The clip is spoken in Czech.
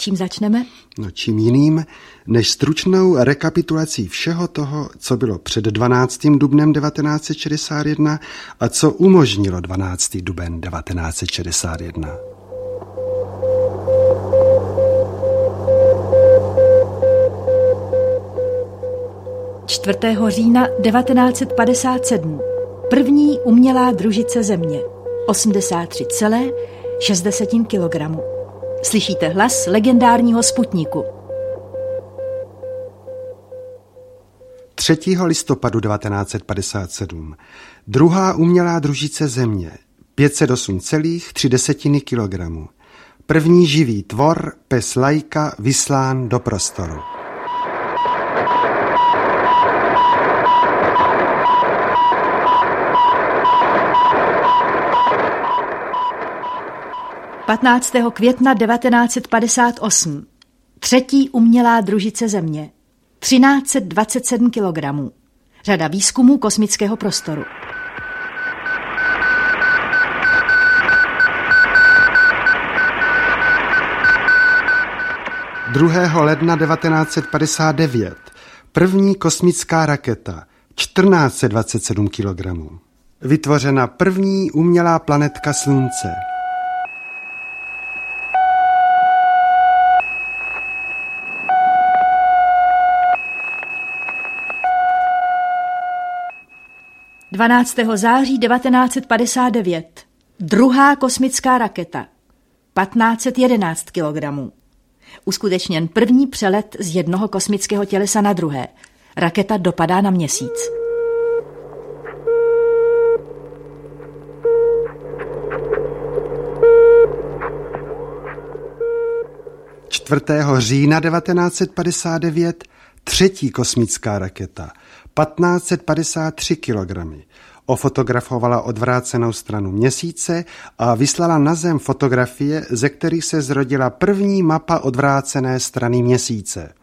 Čím začneme? No, čím jiným, než stručnou rekapitulací všeho toho, co bylo před 12. dubnem 1961 a co umožnilo 12. duben 1961. Čtvrtého října 1957. První umělá družice Země. 83,6 kg. Slyšíte hlas legendárního Sputniku. 3. listopadu 1957. Druhá umělá družice Země. 508,3 kg. První živý tvor, pes Laika, vyslán do prostoru. – 15. května 1958. Třetí umělá družice Země. 1327 kg. Řada výzkumů kosmického prostoru. – 2. ledna 1959. První kosmická raketa. 1427 kg. Vytvořena první umělá planetka Slunce. – 12. září 1959. Druhá kosmická raketa. 1511 kg. Uskutečněn první přelet z jednoho kosmického tělesa na druhé. Raketa dopadá na Měsíc. 4. října 1959. Třetí kosmická raketa. 1553 kg. Ofotografovala odvrácenou stranu Měsíce a vyslala na Zem fotografie, ze kterých se zrodila první mapa odvrácené strany Měsíce.